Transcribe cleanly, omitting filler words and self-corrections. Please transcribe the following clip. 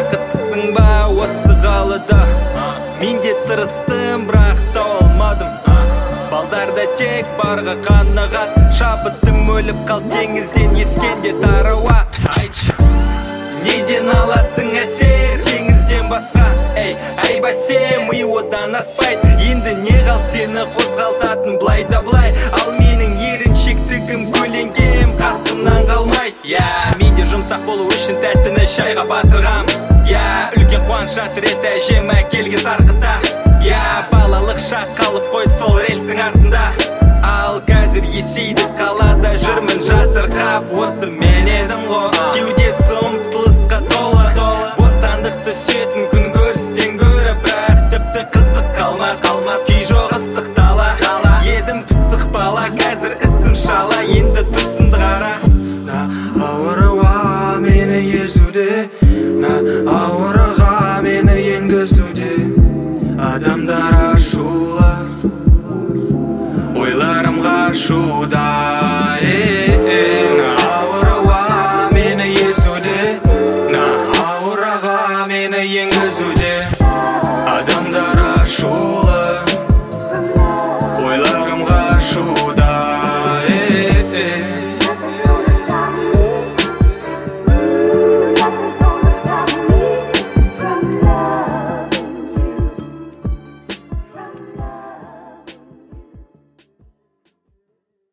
бақыттысың ба осы қалада? Мен де тырыстым, бірақ та olmadım. Балдарда тек барға қанағат, шабытым өліп қал теңізден ескенде тарауа. Айтшы, неден аласың әсер теңізден басқа? Ай бәсе, ми одан аспайды. Енді не қал сені қозғалтатын былай да былай? Ал менің еріншектігім көлеңкем қасымнан қалмайды. Менде жұмсақ болу үшін тәттіні шайға батырғам. Үлкен қуаныш жатыр еді әжем әкелген сарқыта. Балалық шақ қалып қойды сол рельстің артында. Ал қазір есейді қалада жүрмін жатырқап. Осы мен едім ғой, кеудесі ұмтылысқа толы. Бостандықты сүйетін күн көрістен гөрі, бірақ тіпті қызық қалмады. Күй жоқ ыстық дала, едім пысық бала, қазір ісім шала, енді тұрсынды қара. Ауырға мені езуде, ауырға мені енгізуде. Адамдар ашулар, ойларым қашуда. Ауырға мені езуде, ауырға мені енгізуде. Адамдар ашулар.